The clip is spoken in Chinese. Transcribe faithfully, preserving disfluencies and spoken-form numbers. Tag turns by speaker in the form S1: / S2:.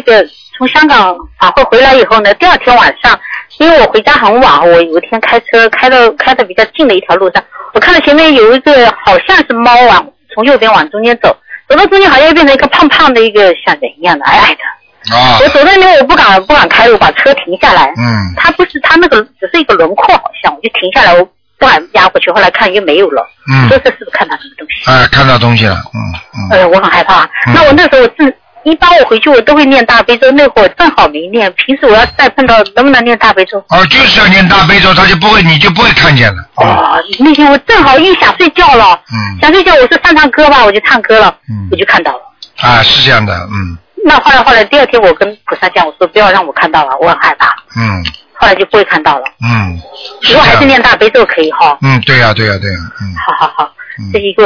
S1: 那个从香港法会回来以后呢，第二天晚上，因为我回家很晚，我有一天开车开到开到比较近的一条路上，我看到前面有一个好像是猫啊，从右边往中间走，走到中间好像又变成一个胖胖的一个像人一样的矮矮的。啊！我走在那边我不敢不敢开路，把车停下来。嗯。他不是他那个只是一个轮廓，好像我就停下来，我不敢压过去。后来看又没有了。嗯。说这是不是看到什么东西？
S2: 哎，看到东西了。嗯嗯。
S1: 呃，我很害怕。嗯、那我那时候我正。一般我回去我都会念大悲咒，那会儿正好没念。平时我要再碰到，能不能念大悲咒？
S2: 哦，就是要念大悲咒，他就不会，你就不会看见了。
S1: 哦，那天我正好一想睡觉了，嗯，想睡觉，我说唱唱歌吧，我就唱歌了，嗯，我就看到了。
S2: 啊，是这样的，嗯。
S1: 那后来后来第二天我跟菩萨讲，我说不要让我看到了，我很害怕。嗯。后来就不会看到了。嗯。如果还是念大悲咒可以哈。
S2: 嗯，对呀、啊、对呀、啊、对呀、啊，嗯。
S1: 好好好，嗯、这一个。